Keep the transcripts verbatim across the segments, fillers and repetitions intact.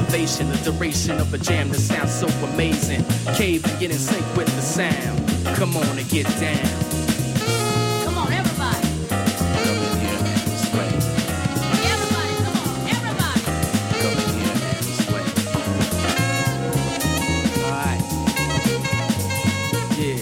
elevation, the duration of a jam that sounds so amazing. Cave and get in sync with the sound. Come on and get down. Come on, everybody. Come in here and sway. Everybody, come on, everybody. Come in here and sway. All right. Yeah.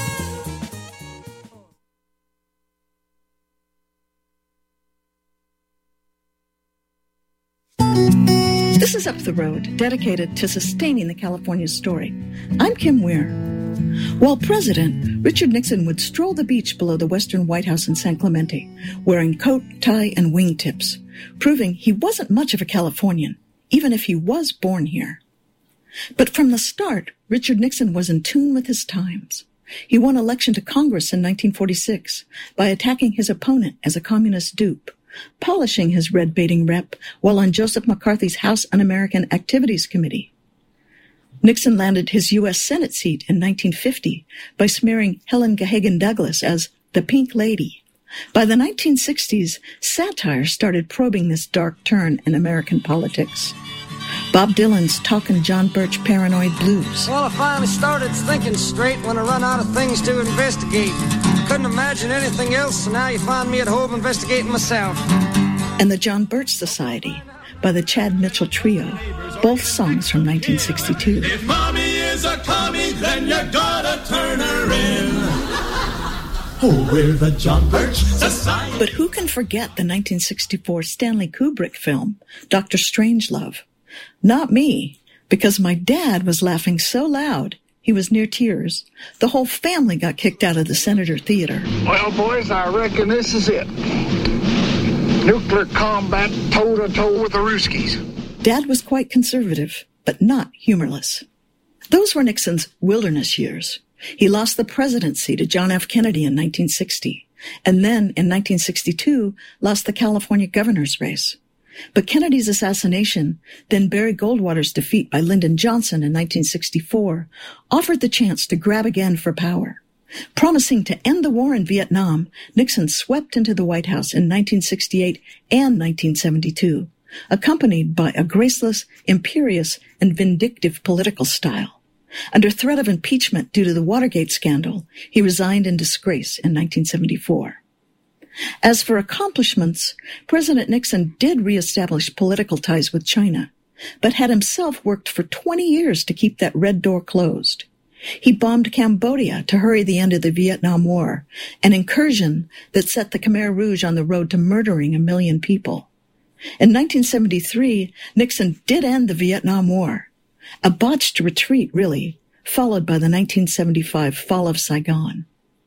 This is Up the Road, dedicated to sustaining the California story. I'm Kim Weir. While president, Richard Nixon would stroll the beach below the Western White House in San Clemente, wearing coat, tie, and wingtips, proving he wasn't much of a Californian, even if he was born here. But from the start, Richard Nixon was in tune with his times. He won election to Congress in nineteen forty-six by attacking his opponent as a communist dupe, polishing his red-baiting rep while on Joseph McCarthy's House Un-American Activities Committee. Nixon landed his U S Senate seat in nineteen fifty by smearing Helen Gahagan Douglas as the Pink Lady. By the nineteen sixties, satire started probing this dark turn in American politics. Bob Dylan's Talkin' John Birch Paranoid Blues. Well, I finally started thinking straight when I run out of things to investigate. Couldn't imagine anything else, so now you find me at home investigating myself. And the John Birch Society by the Chad Mitchell Trio, both songs from nineteen sixty-two. If mommy is a commie, then you gotta turn her in. Oh, we're the John Birch Society. But who can forget the nineteen sixty-four Stanley Kubrick film, Doctor Strangelove? Not me, because my dad was laughing so loud, he was near tears. The whole family got kicked out of the Senator Theater. Well, boys, I reckon this is it. Nuclear combat toe-to-toe with the Ruskies. Dad was quite conservative, but not humorless. Those were Nixon's wilderness years. He lost the presidency to John F. Kennedy in nineteen sixty, and then in nineteen sixty-two lost the California governor's race. But Kennedy's assassination, then Barry Goldwater's defeat by Lyndon Johnson in nineteen sixty-four, offered the chance to grab again for power. Promising to end the war in Vietnam, Nixon swept into the White House in nineteen sixty-eight and nineteen seventy-two, accompanied by a graceless, imperious, and vindictive political style. Under threat of impeachment due to the Watergate scandal, he resigned in disgrace in nineteen seventy-four. As for accomplishments, President Nixon did reestablish political ties with China, but had himself worked for twenty years to keep that red door closed. He bombed Cambodia to hurry the end of the Vietnam War, an incursion that set the Khmer Rouge on the road to murdering a million people. In nineteen seventy-three, Nixon did end the Vietnam War, a botched retreat, really, followed by the nineteen seventy-five fall of Saigon.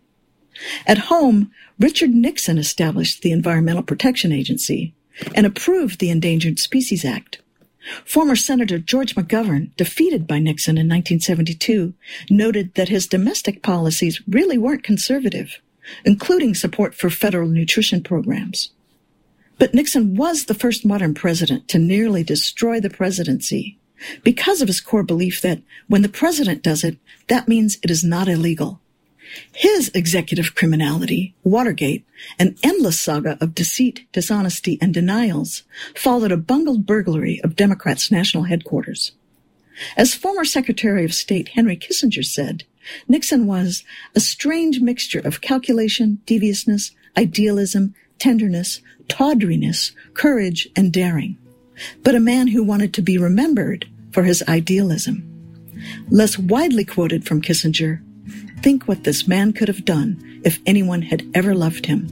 At home, Richard Nixon established the Environmental Protection Agency and approved the Endangered Species Act. Former Senator George McGovern, defeated by Nixon in nineteen seventy-two, noted that his domestic policies really weren't conservative, including support for federal nutrition programs. But Nixon was the first modern president to nearly destroy the presidency because of his core belief that when the president does it, that means it is not illegal. His executive criminality, Watergate, an endless saga of deceit, dishonesty, and denials, followed a bungled burglary of Democrats' national headquarters. As former Secretary of State Henry Kissinger said, Nixon was a strange mixture of calculation, deviousness, idealism, tenderness, tawdriness, courage, and daring, but a man who wanted to be remembered for his idealism. Less widely quoted from Kissinger, "Think what this man could have done if anyone had ever loved him."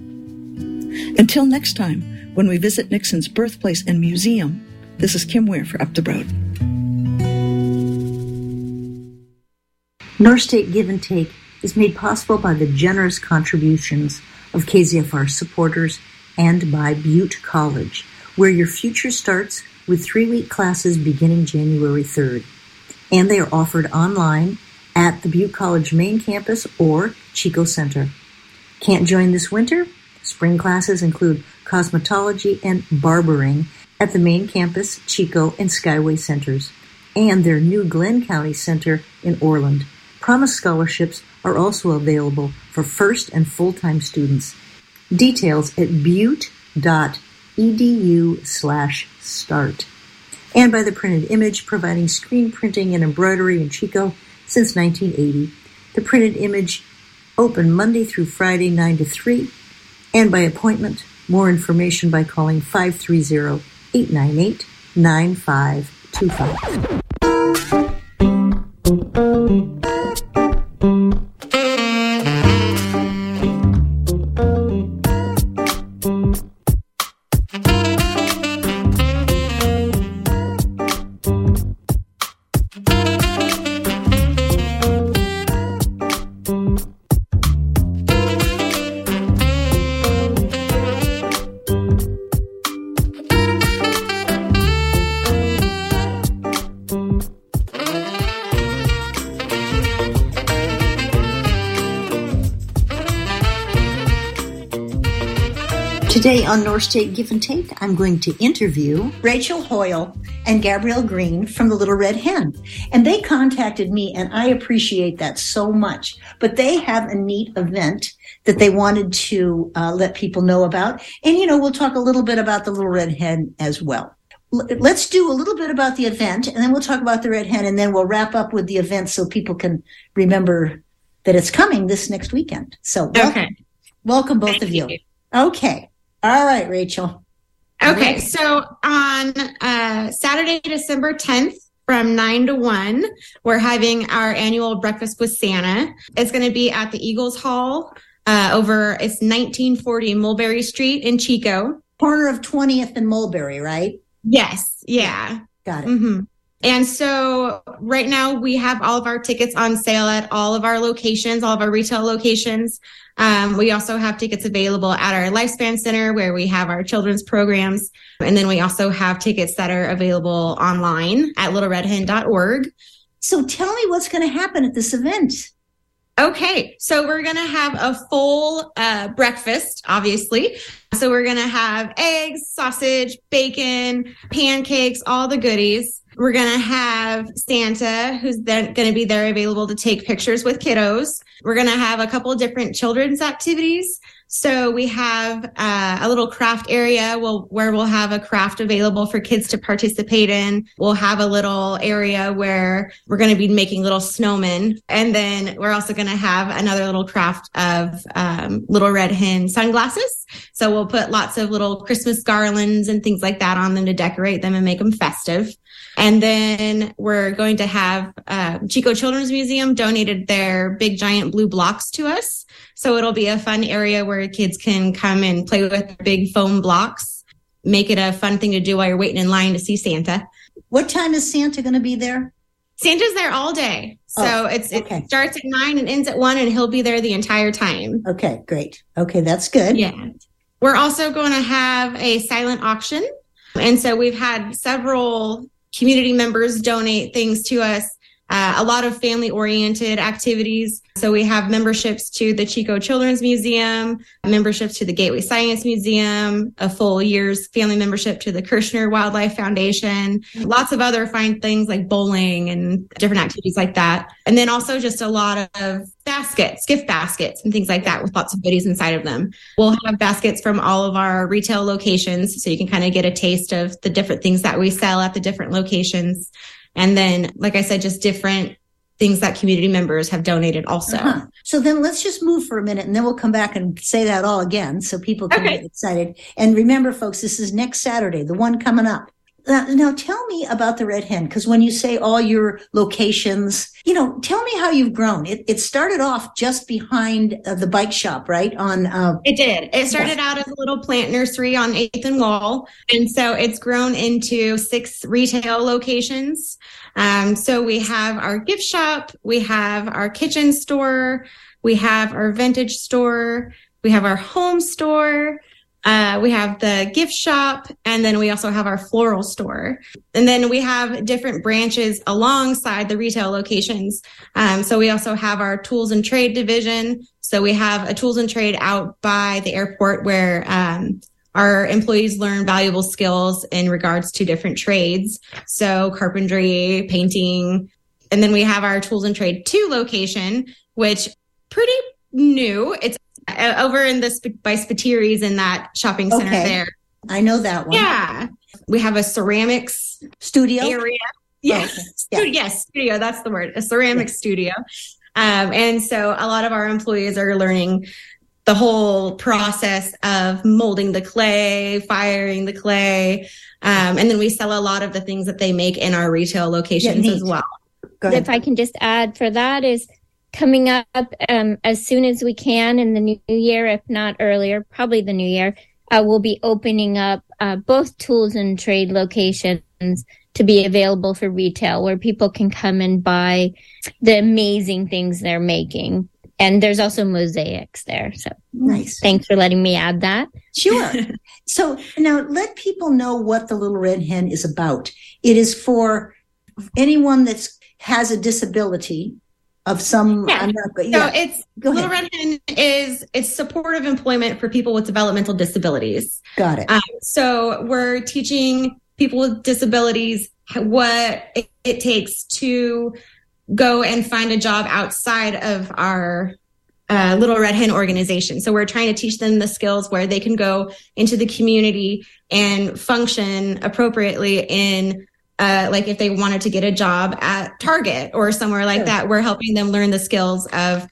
Until next time, when we visit Nixon's birthplace and museum, this is Kim Weir for Up the Road. North State Give and Take is made possible by the generous contributions of K Z F R supporters and by Butte College, where your future starts with three-week classes beginning January third. And they are offered online at the Butte College main campus or Chico Center. Can't join this winter? Spring classes include cosmetology and barbering at the main campus, Chico, and Skyway Centers, and their new Glenn County Center in Orland. Promise scholarships are also available for first and full-time students. Details at butte.edu slash start. and by The Printed Image, providing screen printing and embroidery in Chico since nineteen eighty. The Printed Image, open Monday through Friday, nine to three, and by appointment. More information by calling five three zero, eight nine eight, nine five two five. Today on North State Give and Take, I'm going to interview Rachel Hoyle and Gabrielle Green from the Little Red Hen. And they contacted me, and I appreciate that so much. But they have a neat event that they wanted to uh, let people know about. And, you know, we'll talk a little bit about the Little Red Hen as well. L- let's do a little bit about the event, and then we'll talk about the Red Hen, and then we'll wrap up with the event so people can remember that it's coming this next weekend. So welcome, okay. welcome both Thank of you. you. Okay. All right, Rachel. Okay, so on uh, Saturday, December tenth, from nine to one, we're having our annual Breakfast with Santa. It's going to be at the Eagles Hall uh, over, it's nineteen forty Mulberry Street in Chico. Corner of twentieth and Mulberry, right? Yes, yeah. Got it. Mm-hmm. And so right now we have all of our tickets on sale at all of our locations, all of our retail locations. Um, we also have tickets available at our Lifespan Center where we have our children's programs. And then we also have tickets that are available online at little red hen dot org. So tell me what's going to happen at this event. Okay, so we're going to have a full uh, breakfast, obviously. So we're going to have eggs, sausage, bacon, pancakes, all the goodies. We're going to have Santa, who's going to be there available to take pictures with kiddos. We're going to have a couple of different children's activities. So we have uh, a little craft area we'll, where we'll have a craft available for kids to participate in. We'll have a little area where we're going to be making little snowmen. And then we're also going to have another little craft of um, Little Red Hen sunglasses. So we'll put lots of little Christmas garlands and things like that on them to decorate them and make them festive. And then we're going to have uh, Chico Children's Museum donated their big giant blue blocks to us. So it'll be a fun area where kids can come and play with big foam blocks, make it a fun thing to do while you're waiting in line to see Santa. What time is Santa going to be there? Santa's there all day. So oh, it's okay. It starts at nine and ends at one, and he'll be there the entire time. Okay, great. Okay, that's good. Yeah. We're also going to have a silent auction. And so we've had several community members donate things to us, uh, a lot of family-oriented activities. So we have memberships to the Chico Children's Museum, memberships to the Gateway Science Museum, a full year's family membership to the Kirshner Wildlife Foundation, lots of other fine things like bowling and different activities like that. And then also just a lot of baskets, gift baskets and things like that with lots of goodies inside of them. We'll have baskets from all of our retail locations so you can kind of get a taste of the different things that we sell at the different locations. And then, like I said, just different things that community members have donated also. Uh-huh. So then let's just move for a minute and then we'll come back and say that all again so people can okay. get excited. And remember, folks, this is next Saturday, the one coming up. Now, now tell me about the Red Hen, because when you say all your locations, you know, tell me how you've grown. It, it started off just behind uh, the bike shop, right? On uh, It did. It started out as a little plant nursery on eighth and Wall. And so it's grown into six retail locations. Um, so we have our gift shop, we have our kitchen store, we have our vintage store, we have our home store. Uh, we have the gift shop, and then we also have our floral store. And then we have different branches alongside the retail locations. Um, so we also have our tools and trade division. So we have a tools and trade out by the airport where um, our employees learn valuable skills in regards to different trades. So carpentry, painting. And then we have our tools and trade two location, which pretty new. It's over in the by Spatiri's in that shopping center okay. there. I know that one. Yeah. we have a ceramics Studio? area. Yes, Oh, okay. yeah. yes, studio. That's the word. A ceramic yeah. studio. Um, and so a lot of our employees are learning the whole process of molding the clay, firing the clay. Um, and then we sell a lot of the things that they make in our retail locations yeah, as well. Go ahead. If I can just add for that is coming up um, as soon as we can in the new year, if not earlier, probably the new year, uh, we'll be opening up uh, both tools and trade locations to be available for retail where people can come and buy the amazing things they're making. And there's also mosaics there. So nice. Thanks for letting me add that. Sure. So now let people know what the Little Red Hen is about. It is for anyone that has a disability of some. Yeah. I'm not, yeah. So it's Go Little ahead. Red Hen is it's supportive employment for people with developmental disabilities. Got it. Um, so we're teaching people with disabilities what it, it takes to go and find a job outside of our uh, Little Red Hen organization. So we're trying to teach them the skills where they can go into the community and function appropriately in, uh, like if they wanted to get a job at Target or somewhere like sure. that, we're helping them learn the skills of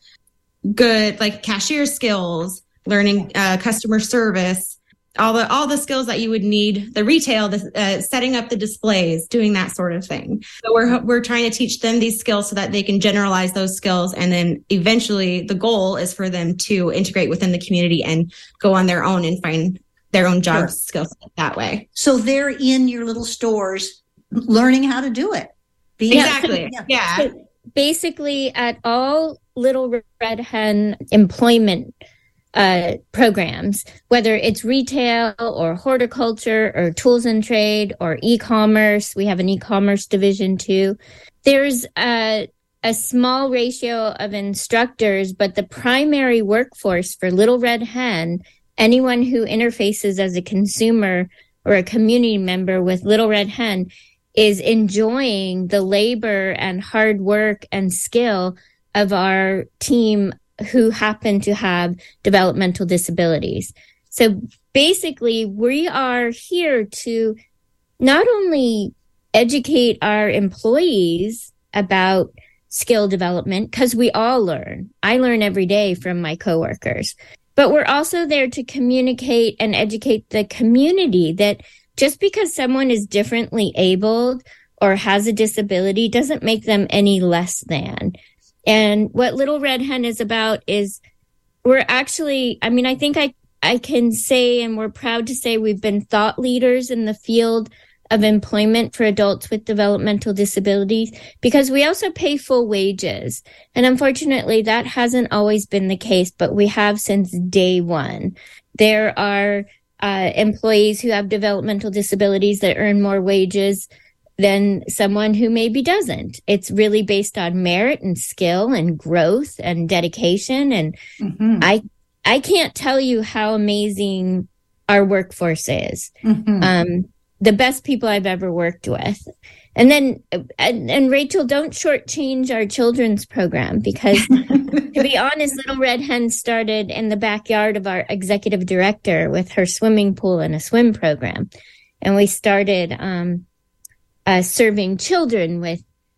good, like cashier skills, learning uh, customer service, all the all the skills that you would need, the retail, the uh, setting up the displays, doing that sort of thing. So we're we're trying to teach them these skills so that they can generalize those skills, and then eventually the goal is for them to integrate within the community and go on their own and find their own job sure. skills that way. So they're in your little stores learning how to do it. Being exactly. Yeah. yeah. So basically, at all Little Red Hen employment Uh, programs, whether it's retail or horticulture or tools and trade or e-commerce. We have an e-commerce division too. There's a, a small ratio of instructors, but the primary workforce for Little Red Hen, anyone who interfaces as a consumer or a community member with Little Red Hen, is enjoying the labor and hard work and skill of our team who happen to have developmental disabilities. So basically, we are here to not only educate our employees about skill development, because we all learn. I learn every day from my coworkers. But we're also there to communicate and educate the community that just because someone is differently abled or has a disability doesn't make them any less than. And what Little Red Hen is about is we're actually, I mean, I think I, I can say, and we're proud to say we've been thought leaders in the field of employment for adults with developmental disabilities because we also pay full wages. And unfortunately, that hasn't always been the case, but we have since day one. There are uh, employees who have developmental disabilities that earn more wages than someone who maybe doesn't. It's really based on merit and skill and growth and dedication. And mm-hmm. I I can't tell you how amazing our workforce is. Mm-hmm. Um, the best people I've ever worked with. And then, and, and Rachel, don't shortchange our children's program because to be honest, Little Red Hen started in the backyard of our executive director with her swimming pool and a swim program. And we started um Uh, serving children with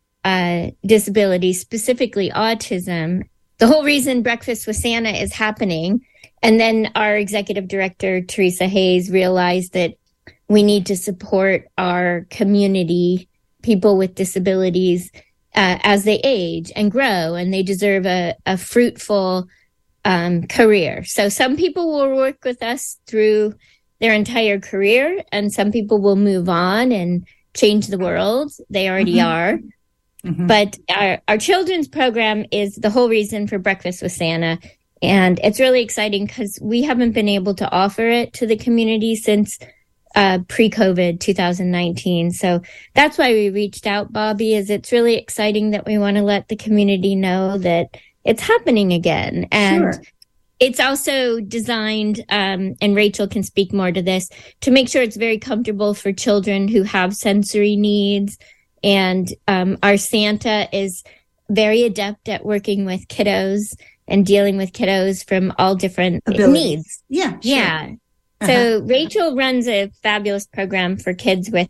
uh, disabilities, specifically autism. The whole reason Breakfast with Santa is happening. And then our executive director, Teresa Hayes, realized that we need to support our community, people with disabilities, uh, as they age and grow, and they deserve a, a fruitful um, career. So some people will work with us through their entire career, and some people will move on and change the world. They already mm-hmm. are. Mm-hmm. But our, our children's program is the whole reason for Breakfast with Santa. And it's really exciting because we haven't been able to offer it to the community since uh, pre-COVID two thousand nineteen. So that's why we reached out, Bobby, is it's really exciting that we want to let the community know that it's happening again. And sure. It's also designed, um, and Rachel can speak more to this, to make sure it's very comfortable for children who have sensory needs. And um, our Santa is very adept at working with kiddos and dealing with kiddos from all different abilities. Needs. Yeah, sure. Yeah. So Rachel runs a fabulous program for kids with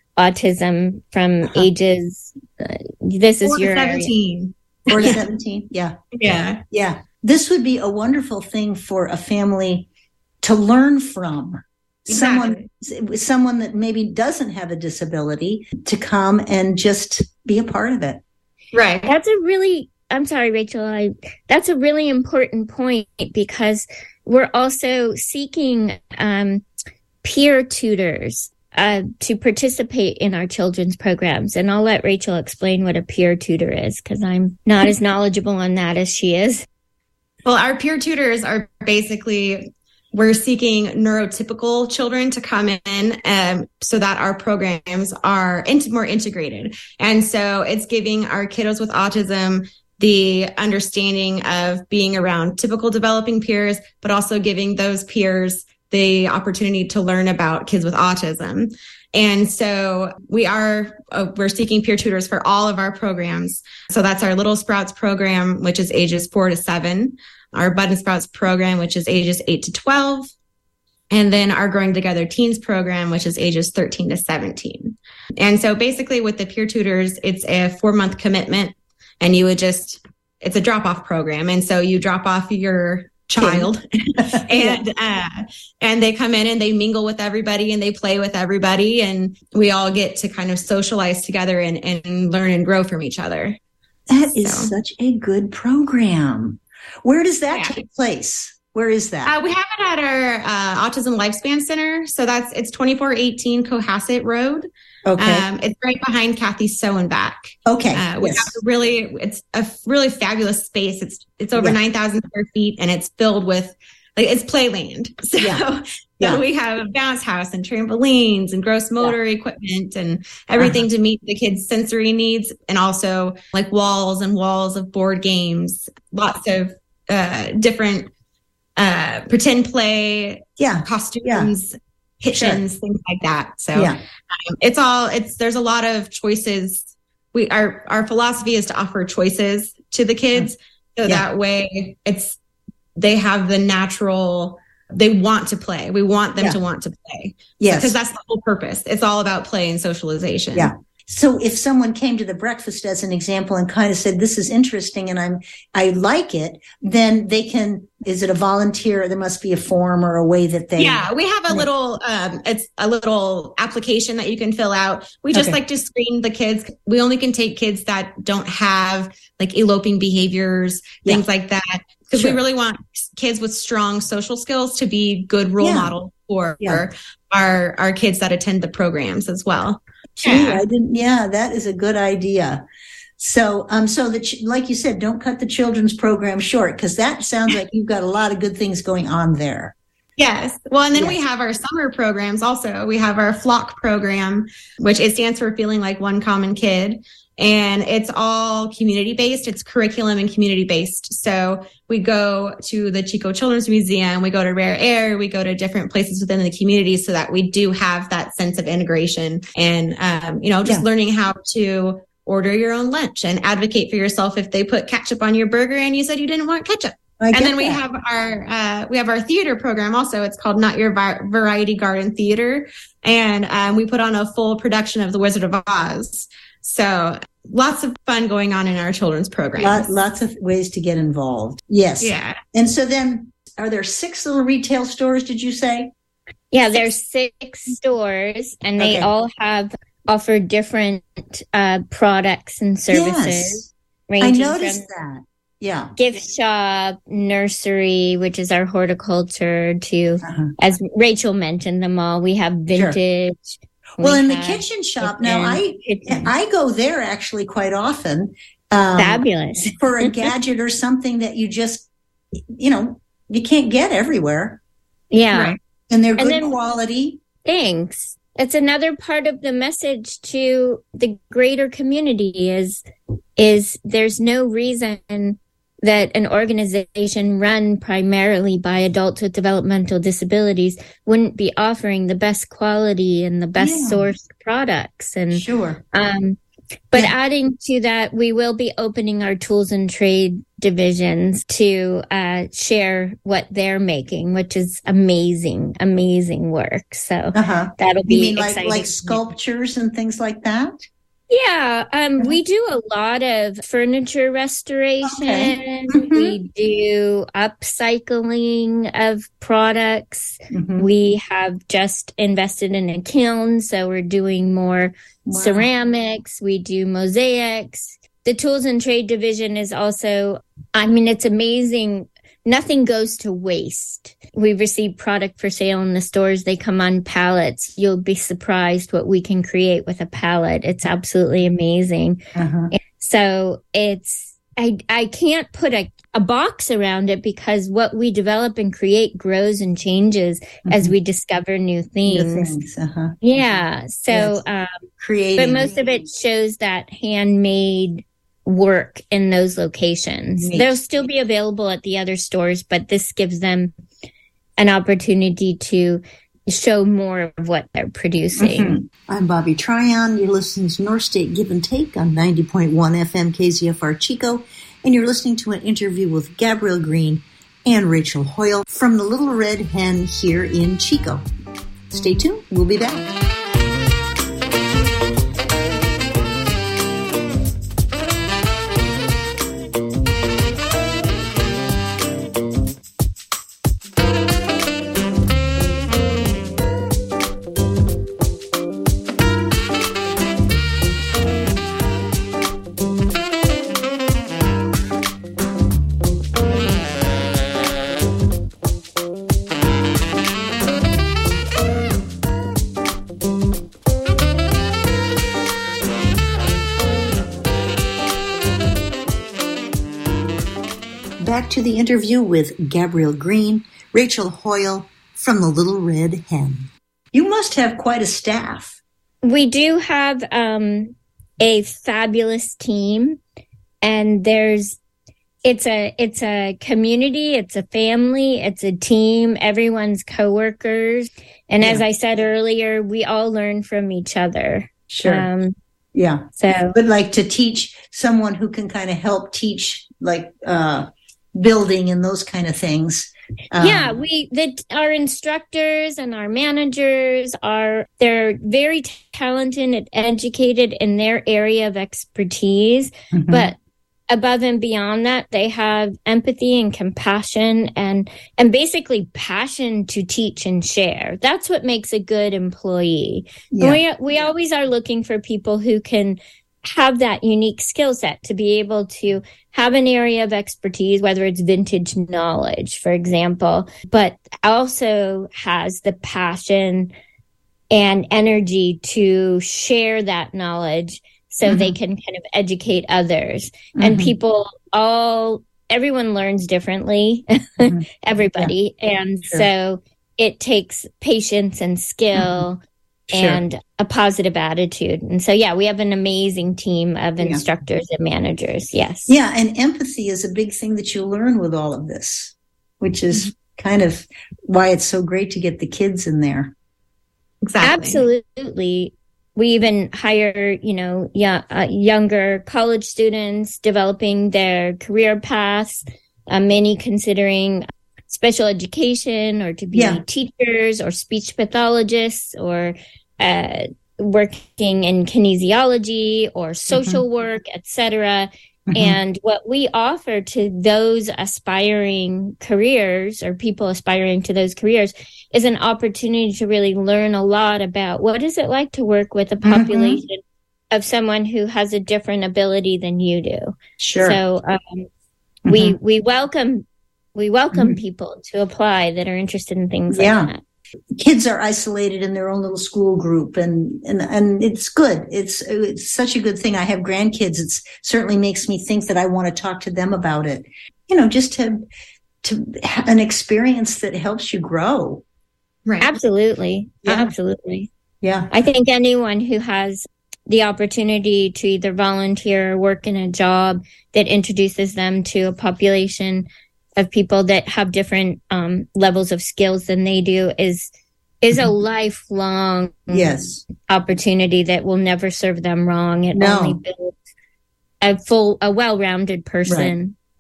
autism from uh-huh. ages, uh, this is Four your to seventeen. Four to seventeen, yeah. Yeah. Yeah. This would be a wonderful thing for a family to learn from. Exactly. Someone, someone that maybe doesn't have a disability to come and just be a part of it. Right. That's a really, I'm sorry, Rachel, I, that's a really important point because we're also seeking um, peer tutors uh, to participate in our children's programs. And I'll let Rachel explain what a peer tutor is because I'm not as knowledgeable on that as she is. Well, our peer tutors are basically, we're seeking neurotypical children to come in um, so that our programs are in- more integrated. And so it's giving our kiddos with autism the understanding of being around typical developing peers, but also giving those peers the opportunity to learn about kids with autism. And so we are, uh, we're seeking peer tutors for all of our programs. So that's our Little Sprouts program, which is ages four to seven, our Bud and Sprouts program, which is ages eight to twelve, and then our Growing Together Teens program, which is ages thirteen to seventeen. And so basically with the peer tutors, it's a four month commitment and you would just, it's a drop off program. And so you drop off your child and uh and they come in and they mingle with everybody and they play with everybody and we all get to kind of socialize together and, and learn and grow from each other. That is so. Such a good program. Where does that yeah. take place? Where is that? Uh, we have it at our uh, Autism Lifespan Center. So that's, it's twenty-four eighteen Cohasset Road. Okay. Um, it's right behind Kathy Sew and Back. Okay. Uh, we yes. have a really, it's a really fabulous space. It's, it's over yeah. nine thousand square feet and it's filled with, like, it's playland. So, yeah. so yeah. we have a bounce house and trampolines and gross motor yeah. equipment and everything uh-huh. to meet the kids' sensory needs. And also like walls and walls of board games, lots of uh, different uh pretend play, yeah, costumes, yeah. kitchens, sure. things like that. So yeah. um, it's all it's there's a lot of choices. We our our philosophy is to offer choices to the kids, so yeah. that way it's they have the natural. They want to play. We want them yeah. to want to play. Yes, because that's the whole purpose. It's all about play and socialization. Yeah. So if someone came to the breakfast as an example and kind of said, this is interesting and I'm, I like it, then they can, is it a volunteer? There must be a form or a way that they. Yeah, we have a little, um, it's a little application that you can fill out. We just okay. like to screen the kids. We only can take kids that don't have like eloping behaviors, yeah. things like that. Because sure. we really want kids with strong social skills to be good role yeah. models for yeah. our, our kids that attend the programs as well. Gee, yeah. I didn't. Yeah, that is a good idea. So, um, so that, like you said, don't cut the children's program short because that sounds like you've got a lot of good things going on there. Yes. Well, and then yes. we have our summer programs also. We have our FLOCK program, which it stands for Feeling Like One Common Kid. And it's all community based. It's curriculum and community based. So we go to the Chico Children's Museum, we go to Rare Air, we go to different places within the community so that we do have that sense of integration and, um, you know, just yeah. learning how to order your own lunch and advocate for yourself if they put ketchup on your burger and you said you didn't want ketchup. And then we that. have our uh, we have our theater program also. It's called Not Your Vi- Variety Garden Theater. And um, we put on a full production of The Wizard of Oz. So lots of fun going on in our children's programs. Lot, lots of ways to get involved. Yes. Yeah. And so then are there six little retail stores, did you say? Yeah, there's six stores and they okay. all have offer different uh, products and services. Yes. I noticed that. Yeah. Gift shop, nursery, which is our horticulture, to, uh-huh. as Rachel mentioned them all. We have vintage. Sure. Well, in the kitchen shop, now I kitchen. I go there actually quite often. Um, Fabulous. for a gadget or something that you just, you know, you can't get everywhere. Yeah. Right. And they're good and then, quality. Thanks. It's another part of the message to the greater community is, is there's no reason that an organization run primarily by adults with developmental disabilities wouldn't be offering the best quality and the best yeah. sourced products. And sure. Um, but yeah. adding to that, we will be opening our tools and trade divisions to uh, share what they're making, which is amazing, amazing work. So uh-huh. that'll be you mean exciting. Like, like sculptures and things like that? Yeah, um, uh-huh. we do a lot of furniture restoration. Okay. Mm-hmm. We do upcycling of products. Mm-hmm. We have just invested in a kiln, so we're doing more wow. ceramics. We do mosaics. The Tools and Trade division is also, I mean, it's amazing. Nothing goes to waste. We receive product for sale in the stores. They come on pallets. You'll be surprised what we can create with a pallet. It's absolutely amazing. Uh-huh. So it's, I, I can't put a, a box around it because what we develop and create grows and changes mm-hmm. as we discover new things. New things. Uh-huh. Yeah. So, yes. um, creating. But most of it shows that handmade work in those locations. Neat. They'll still be available at the other stores, but this gives them an opportunity to show more of what they're producing. Mm-hmm. I'm Bobby Tryon. You're listening to North State Give and Take on ninety point one F M K Z F R Chico, and you're listening to an interview with Gabrielle Green and Rachel Hoyle from the Little Red Hen here in Chico. Stay tuned. We'll be back. To the interview with Gabrielle Green, Rachel Hoyle from the Little Red Hen. You must have quite a staff. We do have um, a fabulous team, and there's it's a it's a community, it's a family, it's a team. Everyone's coworkers, and yeah. as I said earlier, we all learn from each other. Sure. Um, yeah. So, but like to teach someone who can kind of help teach, like. Uh, building and those kind of things. Um, yeah, we the our instructors and our managers are they're very talented and educated in their area of expertise, mm-hmm. but above and beyond that, they have empathy and compassion and and basically passion to teach and share. That's what makes a good employee. Yeah. We we always are looking for people who can have that unique skill set to be able to have an area of expertise, whether it's vintage knowledge, for example, but also has the passion and energy to share that knowledge so mm-hmm. they can kind of educate others. Mm-hmm. And people all, everyone learns differently, mm-hmm. everybody. Yeah. And sure. so it takes patience and skill. Mm-hmm. Sure. And a positive attitude. And so, yeah, we have an amazing team of instructors yeah. and managers. Yes. Yeah. And empathy is a big thing that you learn with all of this, which is mm-hmm. kind of why it's so great to get the kids in there. Exactly. Absolutely. We even hire, you know, yeah, uh, younger college students developing their career paths, uh, many considering special education or to be yeah. teachers or speech pathologists or uh, working in kinesiology or social mm-hmm. work, et cetera. Mm-hmm. And what we offer to those aspiring careers or people aspiring to those careers is an opportunity to really learn a lot about what is it like to work with a population mm-hmm. of someone who has a different ability than you do. Sure. So um, mm-hmm. we we welcome we welcome mm-hmm. people to apply that are interested in things yeah. like that. Kids are isolated in their own little school group, and, and, and it's good. It's, it's such a good thing. I have grandkids. It certainly makes me think that I want to talk to them about it. You know, just to, to have an experience that helps you grow. Right. Absolutely. Yeah. Absolutely. Yeah. I think anyone who has the opportunity to either volunteer or work in a job that introduces them to a population of people that have different um, levels of skills than they do is is a lifelong yes. opportunity that will never serve them wrong. It no. only builds a full, a well-rounded person.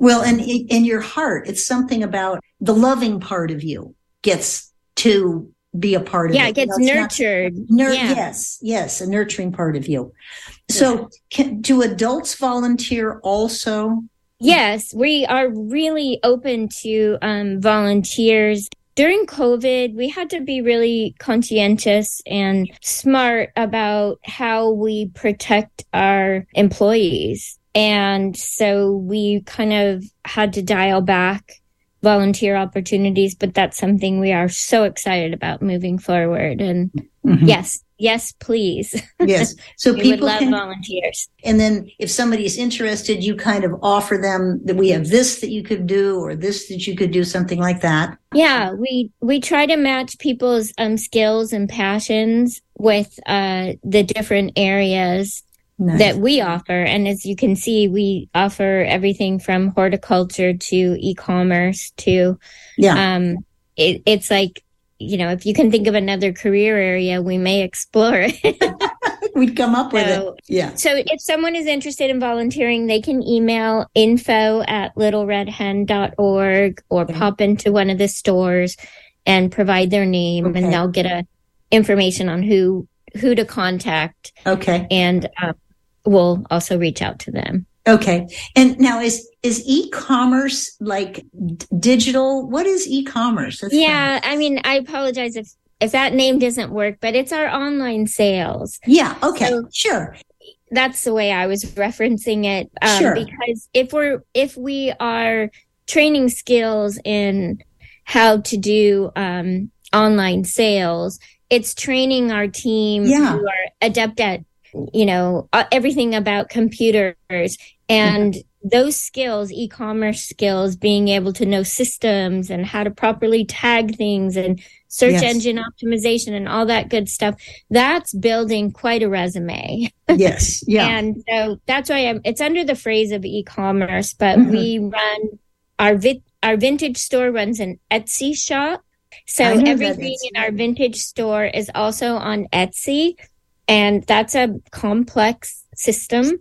Well, and in your heart, it's something about the loving part of you gets to be a part of yeah, it. it gets You know, nurtured. Nur- yeah. Yes, yes, a nurturing part of you. So can, do adults volunteer also? Yes, we are really open to um, volunteers. During COVID, we had to be really conscientious and smart about how we protect our employees. And so we kind of had to dial back volunteer opportunities, but that's something we are so excited about moving forward. And Mhm. yes, yes, please. Yes. So we would people love can, volunteers. and then if somebody is interested, you kind of offer them that we have this that you could do or this that you could do, something like that. Yeah, we we try to match people's um skills and passions with uh the different areas Nice. that we offer. And as you can see, we offer everything from horticulture to e-commerce to Yeah. um it, it's like, you know, if you can think of another career area, we may explore it. We'd come up with So- it. Yeah. So if someone is interested in volunteering, they can email info at little red hen dot org or Okay. pop into one of the stores and provide their name Okay. and they'll get a information on who who to contact, Okay. and um, we'll also reach out to them. Okay. And now is is e-commerce like d- digital? What is e-commerce? That's Yeah, I mean, I apologize if if that name doesn't work, but it's our online sales. Yeah. Okay. So- Sure. That's the way I was referencing it. Um, Sure. Because if we're if we are training skills in how to do um, online sales, it's training our team Yeah. who are adept at, you know, uh, everything about computers and those skills, e-commerce skills, being able to know systems and how to properly tag things and search Yes. engine optimization and all that good stuff. That's building quite a resume. Yes. Yeah. And so that's why I'm, it's under the phrase of e-commerce, but Mhm. we run our vi- our vintage store runs an Etsy shop. So I know that everything Etsy. in our vintage store is also on Etsy, and that's a complex system.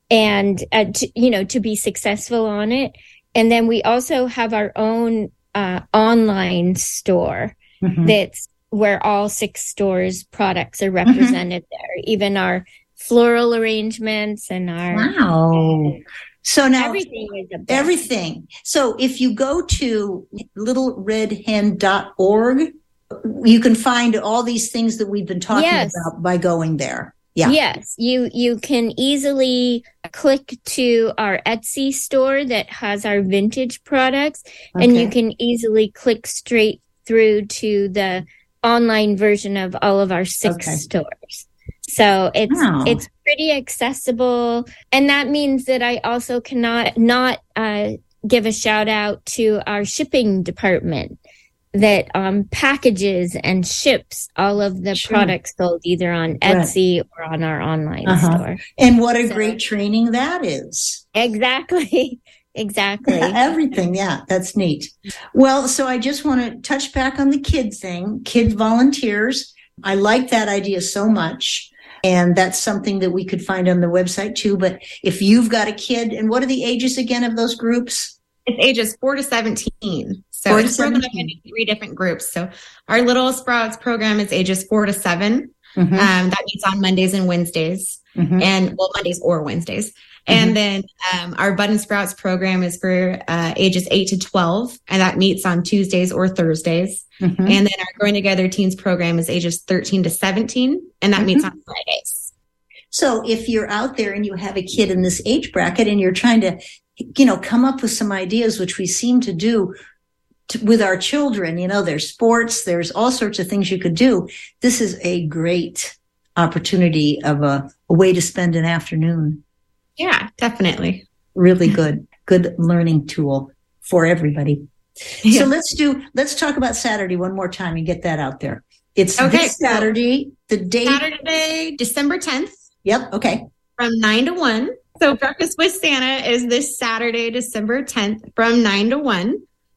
And uh, to, you know, to be successful on it, and then we also have our own uh, online store Mhm. that's where all six stores' products are Mm-hmm. represented there, even our floral arrangements and our Wow. So now everything is a best. everything. So if you go to little red hen dot org, you can find all these things that we've been talking Yes. about by going there. Yeah. Yes, you you can easily click to our Etsy store that has our vintage products, and you Okay. can easily click straight through to the online version of all of our six Okay. stores. So it's Wow. it's pretty accessible, and that means that I also cannot not uh, give a shout out to our shipping department that um, packages and ships all of the Sure. products sold either on Right. Etsy or on our online Uh-huh. store. And what a So- great training that is. Exactly. Exactly. Everything. Yeah, that's neat. Well, so I just want to touch back on the kid thing, kid volunteers. I like that idea so much. And that's something that we could find on the website too. But if you've got a kid, and what are the ages again of those groups? It's ages four to seventeen. So Four to it's broken up seventeen. into three different groups. So our Little Sprouts program is ages four to seven. Mhm. Um, that meets on Mondays and Wednesdays, Mhm. and well, Mondays or Wednesdays. Mhm. And then um, our Bud and Sprouts program is for uh, ages eight to twelve, and that meets on Tuesdays or Thursdays. Mhm. And then our Growing Together Teens program is ages thirteen to seventeen, and that meets Mhm. on Fridays. So if you're out there and you have a kid in this age bracket and you're trying to, you know, come up with some ideas, which we seem to do to, with our children, you know, there's sports, there's all sorts of things you could do. This is a great opportunity of a, a way to spend an afternoon. Yeah, definitely. Really good, good learning tool for everybody. Yeah. So let's do, let's talk about Saturday one more time and get that out there. It's Okay, this so- Saturday, the date. Saturday, December tenth. Yep. Okay. From nine to one. So Breakfast with Santa is this Saturday, December tenth from nine to one.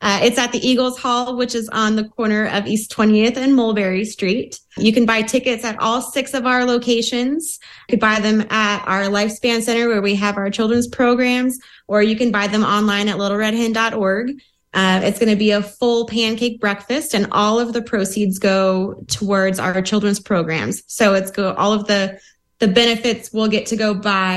Uh, it's at the Eagles Hall, which is on the corner of East twentieth and Mulberry Street. You can buy tickets at all six of our locations. You could buy them at our Lifespan Center where we have our children's programs, or you can buy them online at little red hen dot org. Uh, it's going to be a full pancake breakfast, and all of the proceeds go towards our children's programs. So it's go all of the the benefits will get to go buy